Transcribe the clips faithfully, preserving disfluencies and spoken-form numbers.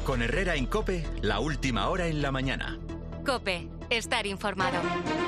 Con Herrera en COPE, la última hora en la mañana. COPE, estar informado.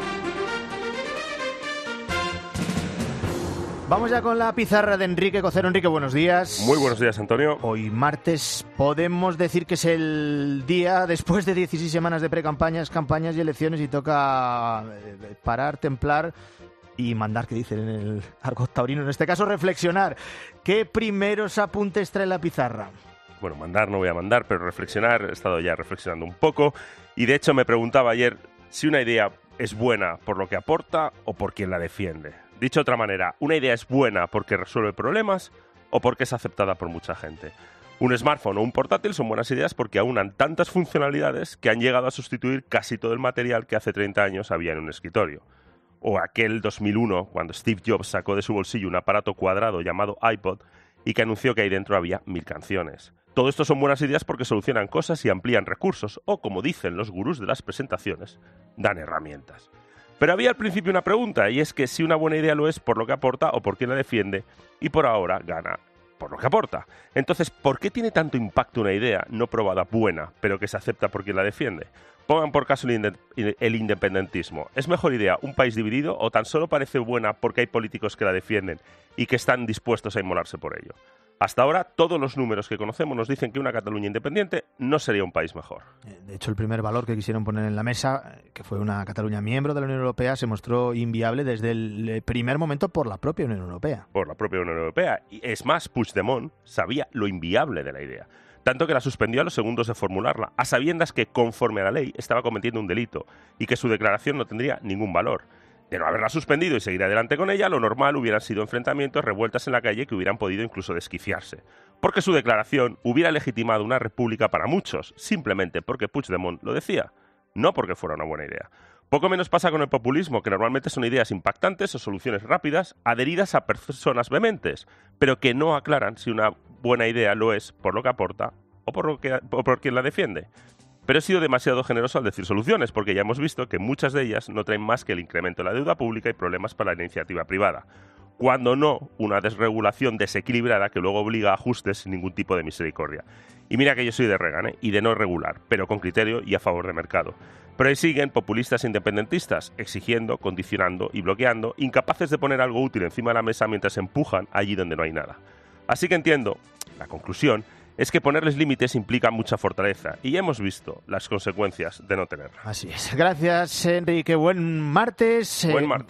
Vamos ya con la pizarra de Enrique Cocero. Enrique, buenos días. Muy buenos días, Antonio. Hoy martes podemos decir que es el día después de dieciséis semanas de precampañas, campañas y elecciones y toca parar, templar y mandar, que dicen en el argot taurino, en este caso reflexionar. ¿Qué primeros apuntes trae la pizarra? Bueno, mandar no voy a mandar, pero reflexionar, he estado ya reflexionando un poco y de hecho me preguntaba ayer si una idea es buena por lo que aporta o por quien la defiende. Dicho de otra manera, ¿una idea es buena porque resuelve problemas o porque es aceptada por mucha gente? Un smartphone o un portátil son buenas ideas porque aunan tantas funcionalidades que han llegado a sustituir casi todo el material que hace treinta años había en un escritorio. O aquel dos mil uno, cuando Steve Jobs sacó de su bolsillo un aparato cuadrado llamado iPod y que anunció que ahí dentro había mil canciones. Todo esto son buenas ideas porque solucionan cosas y amplían recursos, o como dicen los gurús de las presentaciones, dan herramientas. Pero había al principio una pregunta, y es que si una buena idea lo es por lo que aporta o por quien la defiende, y por ahora gana por lo que aporta. Entonces, ¿por qué tiene tanto impacto una idea no probada buena, pero que se acepta por quien la defiende? Pongan por caso el, inde- el independentismo. ¿Es mejor idea un país dividido o tan solo parece buena porque hay políticos que la defienden y que están dispuestos a inmolarse por ello? Hasta ahora, todos los números que conocemos nos dicen que una Cataluña independiente no sería un país mejor. De hecho, el primer valor que quisieron poner en la mesa, que fue una Cataluña miembro de la Unión Europea, se mostró inviable desde el primer momento por la propia Unión Europea. Por la propia Unión Europea. Y es más, Puigdemont sabía lo inviable de la idea. Tanto que la suspendió a los segundos de formularla, a sabiendas que, conforme a la ley, estaba cometiendo un delito y que su declaración no tendría ningún valor. De no haberla suspendido y seguir adelante con ella, lo normal hubieran sido enfrentamientos, revueltas en la calle que hubieran podido incluso desquiciarse. Porque su declaración hubiera legitimado una república para muchos, simplemente porque Puigdemont lo decía, no porque fuera una buena idea. Poco menos pasa con el populismo, que normalmente son ideas impactantes o soluciones rápidas, adheridas a personas vehementes, pero que no aclaran si una buena idea lo es por lo que aporta o por, lo que, o por quien la defiende. Pero he sido demasiado generoso al decir soluciones, porque ya hemos visto que muchas de ellas no traen más que el incremento de la deuda pública y problemas para la iniciativa privada. Cuando no, una desregulación desequilibrada que luego obliga a ajustes sin ningún tipo de misericordia. Y mira que yo soy de Reagan, ¿eh? Y de no regular, pero con criterio y a favor de mercado. Pero ahí siguen populistas e independentistas, exigiendo, condicionando y bloqueando, incapaces de poner algo útil encima de la mesa mientras empujan allí donde no hay nada. Así que entiendo, la conclusión es que ponerles límites implica mucha fortaleza y ya hemos visto las consecuencias de no tenerla. Así es. Gracias, Enrique. Buen martes. Buen martes.